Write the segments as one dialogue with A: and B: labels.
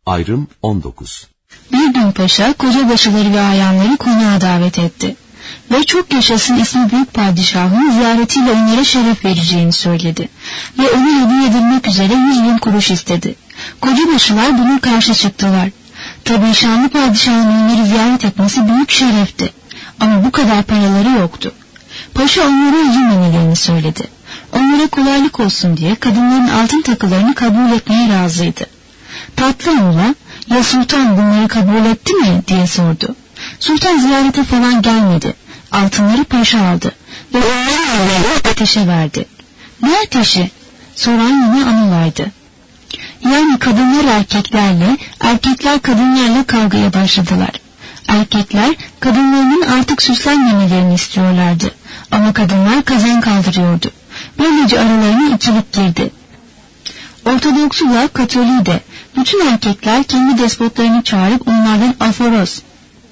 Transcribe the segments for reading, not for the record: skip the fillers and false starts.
A: Ayrım 19.
B: Bir gün paşa kocabaşıları ve ayanları konağa davet etti. Ve çok yaşasın ismi büyük padişahın ziyaretiyle onlara şeref vereceğini söyledi. Ve onu hediye edilmek üzere 100.000 kuruş istedi. Kocabaşılar buna karşı çıktılar. Tabii şanlı padişahın onları ziyaret etmesi büyük şerefti. Ama bu kadar paraları yoktu. Paşa onlara üzülmemelerini söyledi. Onlara kolaylık olsun diye kadınların altın takılarını kabul etmeye razıydı. Tatlı oğlan, ya sultan bunları kabul etti mi diye sordu. Sultan ziyarete falan gelmedi. Altınları paşa aldı ve onları ateşe verdi. Ne ateşi? Soran yine Anılay'dı. Yani kadınlar erkeklerle, erkekler kadınlarla kavgaya başladılar. Erkekler kadınlarının artık süslenmemelerini istiyorlardı. Ama kadınlar kazan kaldırıyordu. Böylece aralarına ikilik girdi. Ortodoksluğa Katoliği de bütün erkekler kendi despotlarını çağırıp onlardan aforoz.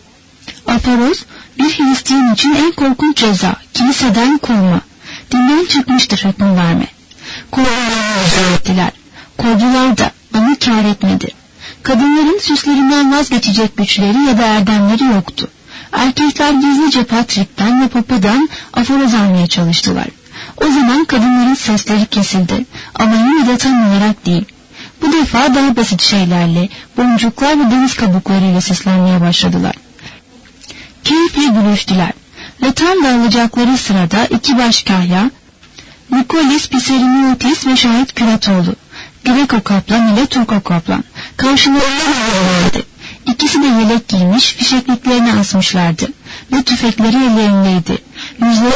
B: Aforoz bir Hristiyan için en korkunç ceza, kiliseden kovma. Dinden çıkmıştır hükmü verme. Kovmalarını ettiler. Kovdular da ama kâr etmedi. Kadınların süslerinden vazgeçecek güçleri ya da erdemleri yoktu. Erkekler gizlice Patrik'ten ve Papa'dan aforoz almaya çalıştılar. O zaman kadınların sesleri kesildi ama yine de tam olarak değil. Bu defa daha basit şeylerle, boncuklar ve deniz kabuklarıyla seslenmeye başladılar. Keyifle gülüştüler ve tam dağılacakları sırada iki başkahya, Nikolis Piseriniotis ve Şahit Küratoğlu, Greko kaplan ile Turko kaplan, karşılarında vardı. İkisi de yelek giymiş, fişekliklerini asmışlardı ve tüfekleri ellerindeydi. Yüzleri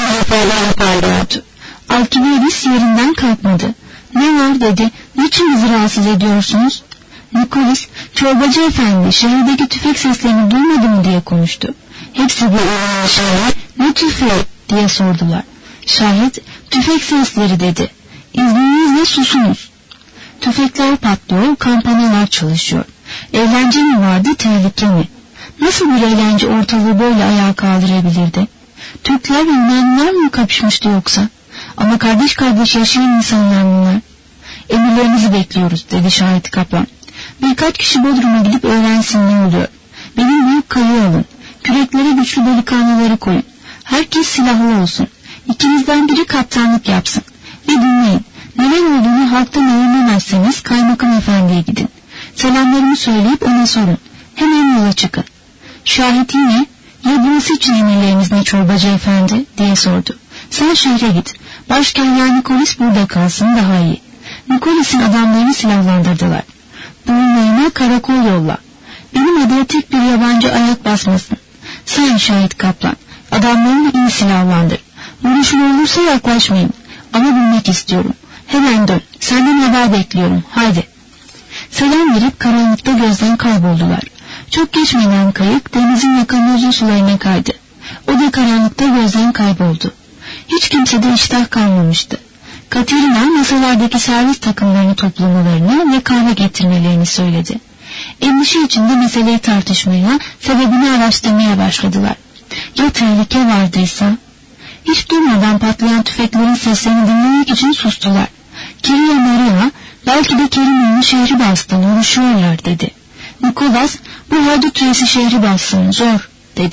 B: aşağı parlıyordu. Alkibiadis yerinden kalkmadı. Ne var dedi, niçin bizi rahatsız ediyorsunuz? Nikolis, çorbacı efendi şehirdeki tüfek seslerini duymadı mı diye konuştu. Hepsi bir şahit, ne tüfeği diye sordular. Şahit, tüfek sesleri dedi. İzninizle susunuz. Tüfekler patlıyor, kampanalar çalışıyor. Eğlence mi vardı, tehlike mi? Nasıl bir eğlence ortalığı böyle ayağa kaldırabilirdi? Türkler ve Yunanlılar mı kapışmıştı yoksa? Ama kardeş kardeş yaşayan insanlar bunlar. Emirlerinizi bekliyoruz dedi Şahit Kaplan. Birkaç kişi Bodrum'a gidip öğrensin ne oluyor. Benim büyük kayığı alın. Küreklere güçlü delikanlıları koyun. Herkes silahlı olsun. İkinizden biri kaptanlık yapsın. Ve dinleyin. Neler olduğunu halktan öğrenemezseniz kaymakam efendiye gidin. Selamlarımı söyleyip ona sorun. Hemen yola çıkın. Şahit yine, ya burası için emirleriniz ne çorbacı efendi diye sordu. Sen şehre git. Başkahya Nikolis burada kalsın daha iyi. Nikolis'in adamlarını silahlandırdılar. Bulunmayına karakol yolla. Benim adaya tek bir yabancı ayak basmasın. Sen Şahit Kaplan, adamlarını iyi silahlandır. Vuruşun olursa yaklaşmayın. Ama bilmek istiyorum. Hemen dön. Senden haber bekliyorum. Haydi. Selam verip karanlıkta gözden kayboldular. Çok geçmeden kayık denizin yakamozlu sularına kaydı. O da karanlıkta gözden kayboldu. Hiç kimsede iştah kalmamıştı. Katerina masalardaki servis takımlarını toplamalarını ve kahve getirmelerini söyledi. Endişe içinde meseleyi tartışmaya, sebebini araştırmaya başladılar. Ya tehlike vardıysa? Hiç durmadan patlayan tüfeklerin seslerini dinlemek için sustular. Kiria Maria, belki de Kerim'in şehri bastın, uğraşıyorlar dedi. Nikolas, bu haydut üyesi şehri bassın, zor dedi.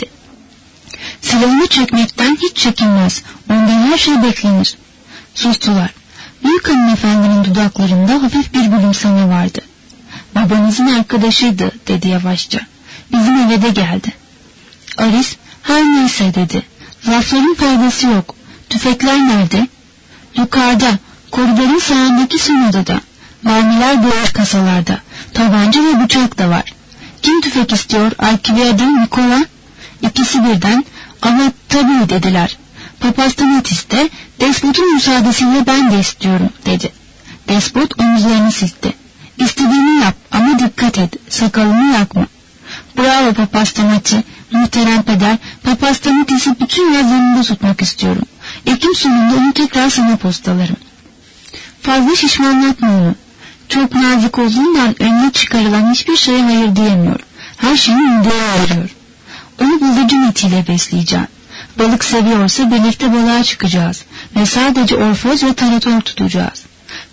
B: Silahını çekmekten hiç çekinmez, ondan her şey beklenir. Sustular. Büyük hanımefendinin dudaklarında hafif bir gülümseme vardı. Babanızın arkadaşıydı dedi yavaşça. Bizim eve de geldi. Aris, her neyse dedi. Zarfların faydası yok. Tüfekler nerede? Yukarıda, koridorun sağındaki son odada. Mermiler boş kasalarda. Tabanca ve bıçak da var. Kim tüfek istiyor? Alkibiade, Nikola? İkisi birden, ama tabii dediler. Papastanatis de, despotun müsaadesiyle ben de istiyorum dedi. Despot omuzlarını silkti. İstediğini yap ama dikkat et, sakalını yakma. Bravo Papastanati, muhterem peder, Papastanatis'i bütün yaz yanımda tutmak istiyorum. Ekim sonunda onu tekrar sana postalarım. Fazla şişmanlatma onu. Çok nazik olduğundan önüne çıkarılan hiçbir şeye hayır diyemiyor. Her şeyin önünde ayırıyor. Onu bıldırcın etiyle besleyeceğim. Balık seviyorsa birlikte balığa çıkacağız ve sadece orfoz ve tarator tutacağız.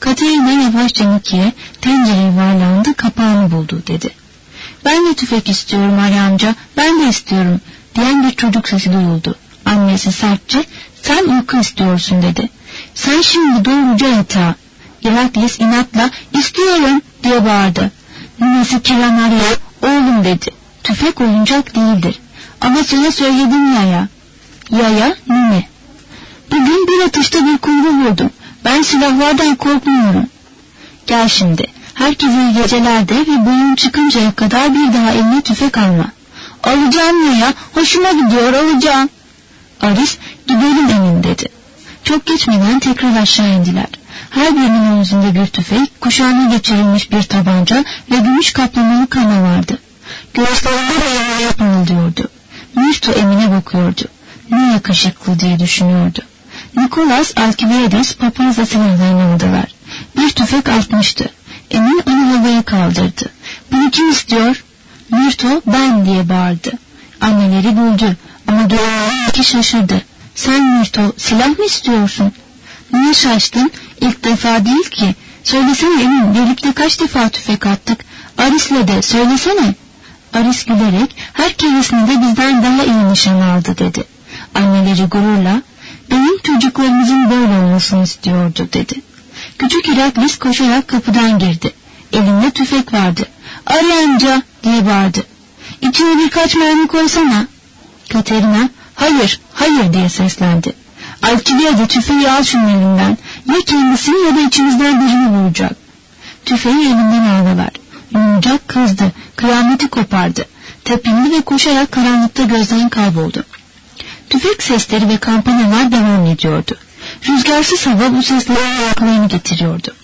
B: Katerina yavaşça Niki'ye tencere yuvarlandı, kapağını buldu dedi. Ben de tüfek istiyorum Ali amca, ben de istiyorum diyen bir çocuk sesi duyuldu. Annesi sertçe sen uyku istiyorsun dedi. Sen şimdi doğruca yatağa. Iraklis inatla istiyorum diye bağırdı. Ninesi Kiran arıyor, oğlum dedi. Tüfek oyuncak değildir. Ama sana söyledim Yaya. Yaya nine. Bugün bir atışta bir kumru vurdum. Ben silahlardan korkmuyorum. Gel şimdi. Herkese iyi geceler de ve boyun çıkıncaya kadar bir daha eline tüfek alma. Alacağım Yaya, hoşuma gidiyor, alacağım. Aris gidelim Emin dedi. Çok geçmeden tekrar aşağı indiler. Her birinin omuzunda bir tüfek, kuşağına geçirilmiş bir tabanca ve gümüş kaplamalı kana vardı. Göğüslerinde de yapılıyordu. Mirto Emin'e bakıyordu. Ne yakışıklı diye düşünüyordu. Nikolas, Alkibiades, papazla silahlarını aldılar. Bir tüfek artmıştı. Emin onu havaya kaldırdı. Bunu kim istiyor? Mirto ben diye bağırdı. Anneleri güldü ama duyanlar şaşırdı. Sen Mirto silah mı istiyorsun? Niye şaştın? İlk defa değil ki. Söylesene Emin, birlikte kaç defa tüfek attık? Aris'le de söylesene. Aris gülerek her keresinde bizden daha iyi nişan aldı dedi. Anneleri gururla benim çocuklarımızın böyle olmasını istiyordu dedi. Küçük Iraklis koşarak kapıdan girdi. Elinde tüfek vardı. Ari amca diye bağırdı. İçine birkaç mermi koysana. Katerina hayır hayır diye seslendi. Alkibiade tüfeği al şunun elinden. Ya kendisini ya da içimizden birini vuracak. Tüfeği elinden aldılar. Yumrucak kızdı. Kıyameti kopardı. Tepindi ve koşarak karanlıkta gözden kayboldu. Tüfek sesleri ve kampanalar devam ediyordu. Rüzgarsız hava bu seslerin ayaklarını getiriyordu.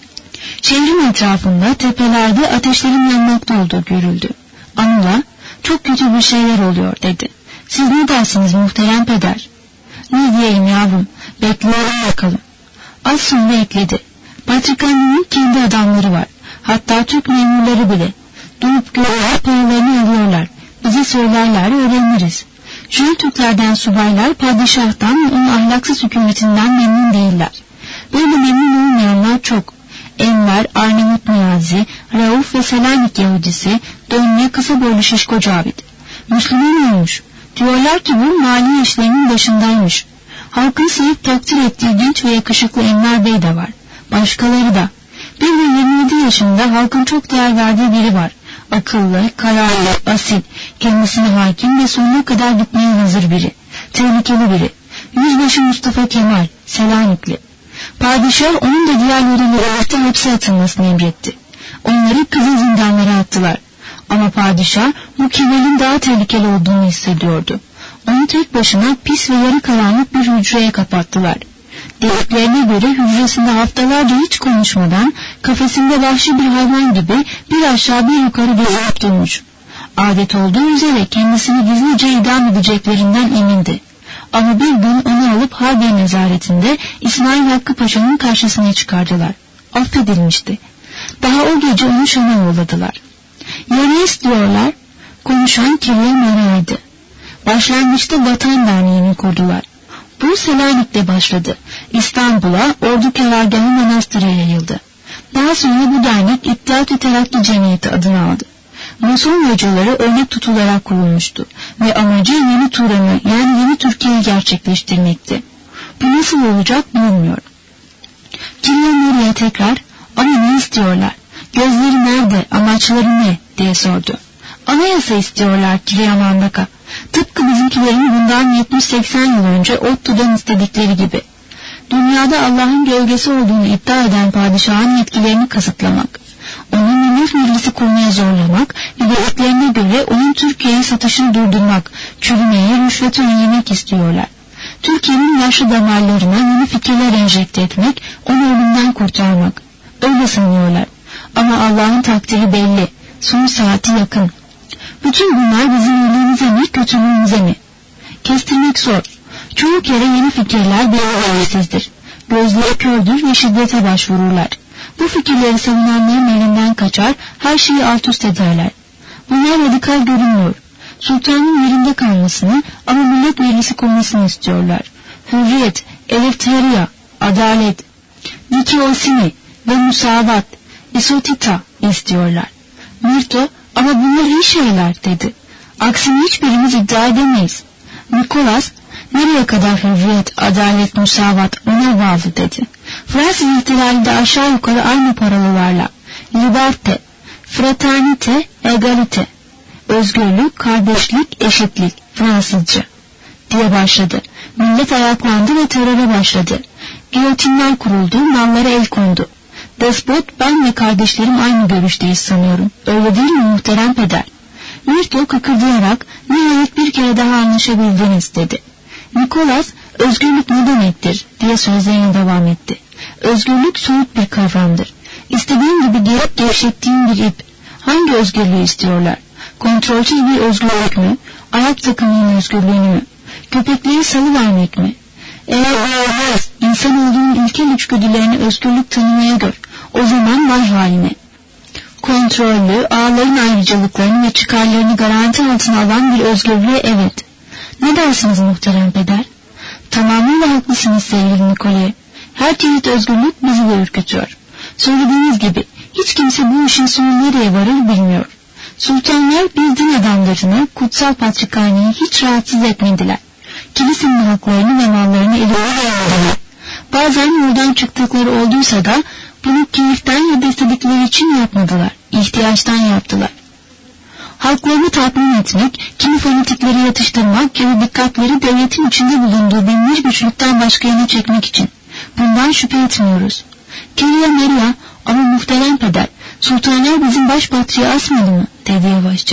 B: Şehrin etrafında tepelerde ateşlerin yanmakta olduğu görüldü. Anula çok kötü bir şeyler oluyor dedi. Siz ne dersiniz muhterem peder? Ne diyeyim yavrum, bekleyelim bakalım. Az sonra ekledi. Patrikhan'ın kendi adamları var. Hatta Türk memurları bile. Durup görüyorlar, paralarını alıyorlar. Bize söylerler, öğreniriz. Şu Türklerden subaylar padişahtan ve onun ahlaksız hükümetinden memnun değiller. Böyle memnun olmayanlar çok. Enver, Arnavut Niyazi, Rauf ve Selanik Yahudisi, Dönme, kısa boylu şişko Cavit. Müslüman olmuş. Diyorlar ki bu mali işlerinin başındaymış. Halkın sevip takdir ettiği genç ve yakışıklı Enver Bey de var. Başkaları da. Bir ve 27 yaşında halkın çok değer verdiği biri var. Akıllı, kararlı, asil, kendisine hakim ve sonuna kadar gitmeye hazır biri. Tehlikeli biri. Yüzbaşı Mustafa Kemal, Selanikli. Padişah onun da diğerleriyle birlikte hapse atılmasını emretti. Onları kızıl zindanlara attılar. Ama padişah bu Kemal'in daha tehlikeli olduğunu hissediyordu. Onu tek başına pis ve yarı karanlık bir hücreye kapattılar. Dediklerine göre hücresinde haftalarca hiç konuşmadan kafesinde vahşi bir hayvan gibi bir aşağı bir yukarı gezip durmuş. Adet olduğu üzere kendisini gizlice idam edeceklerinden emindi. Ama bir gün onu alıp Harbiye nezaretinde İsmail Hakkı Paşa'nın karşısına çıkardılar. Affedilmişti. Daha o gece onu Şam'a yolladılar. Ya ne istiyorlar? Konuşan Kirye Mera'ydı. Başlangıçta Vatan Derneği'ni kurdular. Bu Selanik'te başladı. İstanbul'a, Ordu Karargahı Manastır'a yayıldı. Daha sonra bu dernek İttihat ve Terakki Cemiyeti adını aldı. Mason hocaları örnek tutularak kurulmuştu ve amacı yeni Turan'ı yani yeni Türkiye'yi gerçekleştirmekti. Bu nasıl olacak bilmiyorum. Kirlenleriye tekrar ama ne istiyorlar? Gözleri nerede? Amaçları ne? diye sordu. Anayasa istiyorlar Kiriyamandaka. Tıpkı bizimkilerin bundan 70-80 yıl önce Otto'dan istedikleri gibi. Dünyada Allah'ın gölgesi olduğunu iddia eden padişahın yetkilerini kasıtlamak, onun Münir Meclisi kurmaya zorlamak ve dediklerine göre onun Türkiye'yi satışını durdurmak, çürümeye, rüşveti önlemek istiyorlar. Türkiye'nin yaşlı damarlarına yeni fikirler enjekte etmek, onu ölümden kurtarmak. Öyle sanıyorlar. Ama Allah'ın takdiri belli. Son saati yakın. Bütün bunlar bizim iyiliğimize mi, kötülüğümüze mi? Kestirmek zor. Çoğu kere yeni fikirler belirlisizdir. Gözleri kördür ve şiddete başvururlar. Bu fikirleri savunanların elinden kaçar, her şeyi alt üst ederler. Bunlar radikal görünmüyor. Sultanın yerinde kalmasını ama millet meclisi kurmasını istiyorlar. Hürriyet, elektriya, adalet, dikiyosini, ve musavat, isotita istiyorlar. Myrto, ama bunlar iyi şeyler dedi. Aksini hiçbirimiz iddia edemeyiz. Nikolas, nereye kadar hürriyet, adalet, musavat ona bağlı dedi. Fransız ihtilalinde aşağı yukarı aynı parolalarla liberte, fraternite, egalite, özgürlük, kardeşlik, eşitlik, Fransızca diye başladı. Millet ayaklandı ve teröre başladı. Giyotinler kuruldu, mallara el kondu. Despot, ben ve kardeşlerim aynı görüşteyiz sanıyorum. Öyle değil mi muhterem peder? Myrto kıkırdayarak, nihayet bir kere daha anlaşabildiniz dedi. Nikolas, özgürlük ne demektir diye sözlerine devam etti. Özgürlük soyut bir kavramdır. İstediğin gibi gerip gevşettiğin bir ip. Hangi özgürlüğü istiyorlar? Kontrolsüz bir özgürlük mü? Ayak takımının özgürlüğünü mü? Köpekleri salıvermek mi? Eğer insan olduğunun ilkel içgüdülerini özgürlük tanımaya gör. O zaman vay haline. Kontrollü, ağların ayrıcalıklarını ve çıkarlarını garanti altına alan bir özgürlüğe evet. Ne dersiniz muhterem peder? Tamamıyla haklısınız sevgili Nikolae. Her çeşit özgürlük bizi de ürkütüyor. Söylediğiniz gibi hiç kimse bu işin sonu nereye varır bilmiyor. Sultanlar bir din adamlarını, kutsal patrikhaneyi hiç rahatsız etmediler. Kilisenin haklarını ve mallarını ele aldılar. Bazen yoldan çıktıkları olduysa da bunu keyiften ya da istedikleri için yapmadılar. İhtiyaçtan yaptılar. Halklarını tatmin etmek, kimi fanatikleri yatıştırmak ya da dikkatleri devletin içinde bulunduğu binler güçlükten başka yana çekmek için. Bundan şüphe etmiyoruz. Keria Maria, ama muhterem peder, sultanlar bizim başpatriği asmadı mı? Dedi yavaşça.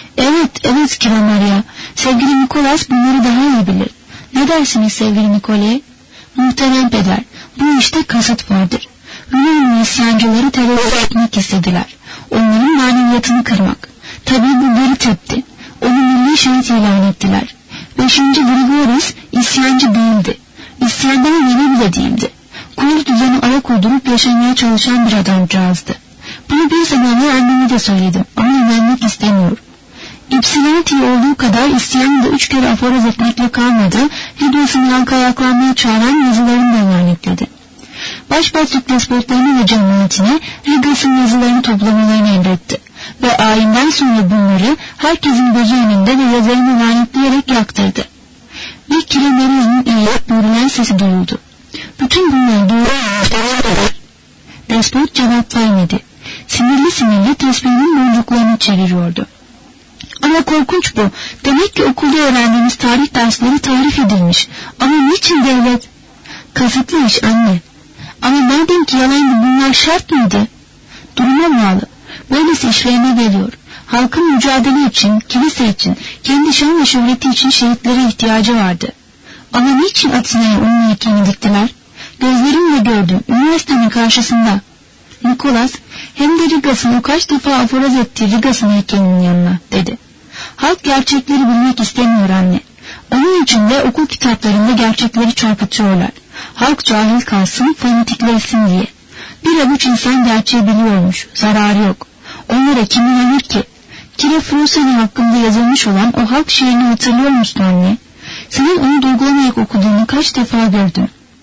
B: Evet Keria Maria, sevgili Nikolas bunları daha iyi bilir. Ne dersiniz sevgili Nikolae? Muhterem peder, bu işte kasıt vardır. Yunan isyancıları terörize etmek istediler. Onların maneviyatını kırmak. Tabii bu geri tepti. Onu milli şehit ilan ettiler. 5. Grigoris isyancı değildi. İsyandan yeni bile değildi. Kuyur düzeni ayak uydurup yaşamaya çalışan bir adamcağızdı. Bunu bir zamanlar anneme de söyledim ama inanmak istemiyor. İpsilanti olduğu kadar isyanı da 3 kere aforoz etmekle kalmadı, Hidros'un halka ayaklanmaya çağıran yazılarını da lanetledi. Başpatrik despotlarına ve cemaatine Rigas'ın yazılarını toplamalarını emretti ve ayinden sonra bunları herkesin gözü önünde ve yazarını lanetleyerek yaktırdı. Bir Kilemeria'nın eğilip buyurulan sesi duyuldu. Bütün bunları duyuran despot cevap vermedi. Sinirli tesbihinin boncuklarını çeviriyordu. Ama korkunç bu. Demek ki okulda öğrendiğimiz tarih dersleri tarif edilmiş. Ama niçin devlet? Kasıtlı iş anne. Ama madem ki yalandı bunlar şart mıydı? Duruma bağlı. Böylesi işlerine geliyor. Halkın mücadele için, kilise için, kendi şan ve şöhreti için şehitlere ihtiyacı vardı. Ama niçin Atina'ya onun heykelini diktiler? Gözlerimle gördüm, üniversitenin karşısında. Nikolas, hem de Rigas'ın o kaç defa aforoz ettiği Rigas'ın heykelinin yanına, dedi. Halk gerçekleri bilmek istemiyor anne. Onun için de okul kitaplarında gerçekleri çarpıtıyorlar. Halk cahil kalsın, fanatikleşsin diye. Bir avuç insan gerçeği biliyormuş, zararı yok. Onlara kim inanır ki? Kire Frosani hakkında yazılmış olan o halk şiirini hatırlıyor musun anne? Senin onu duygulanarak okuduğunu kaç defa gördüm.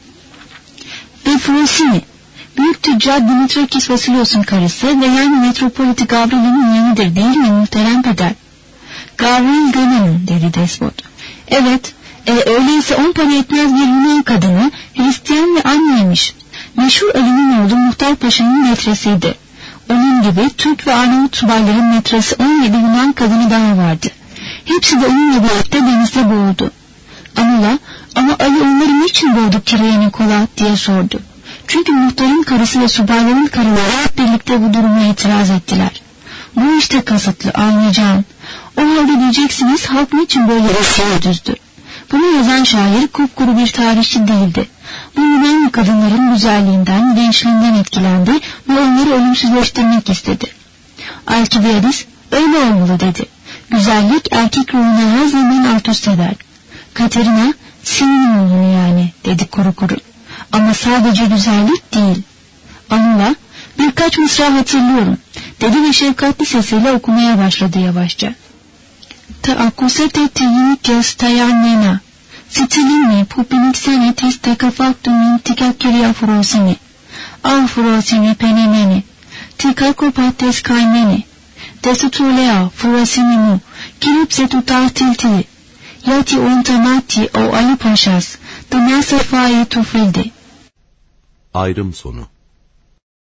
B: Ve Frosini, büyük tüccar Dimitrakis Vasilios'un karısı ve yani metropoliti Gavril'in yeğenidir değil mi muhterem peder? Gavril Gönen'in, dedi despot. Evet, öyleyse 10 para etmez bir Yunan kadını, Hristiyan ve anneymiş. Meşhur Ali'nin oğlu Muhtar Paşa'nın metresiydi. Onun gibi Türk ve Arnavut subayların metresi 17 Yunan kadını daha vardı. Hepsi de onunla birlikte denizde boğuldu. Anula, ama Ali onları niçin boğdu Kireye Nikola diye sordu. Çünkü muhtarın karısı ve subayların karıları hep birlikte bu duruma itiraz ettiler. Bu işte kasıtlı, anlayacağım. O halde diyeceksiniz halk niçin böyle bir düzdü. Bunu yazan şair kupkuru bir tarihçi değildi. Bu Yunan kadınların güzelliğinden, gençliğinden etkilendi ve onları ölümsüzleştirmek istedi. Alkibiadis öyle olmalı dedi. Güzellik erkek ruhuna her zaman alt üst eder. Katerina senin oğlunu yani, dedi kuru kuru. Ama sadece güzellik değil. Anula, birkaç mısra hatırlıyorum, dedi ve şefkatli sesiyle okumaya başladı yavaşça. Ta accusete teinikes taiannena, stilini pupinixene tes te cafactum intica Kiria Frosini. Frosini penemeni, Ticaco pates caimeni, Desutulea frosinimu, Kilipse tutartilti, Yati ontamati o Ali Paşas, Dınasa fayi tufildi.
A: Ayrım sonu.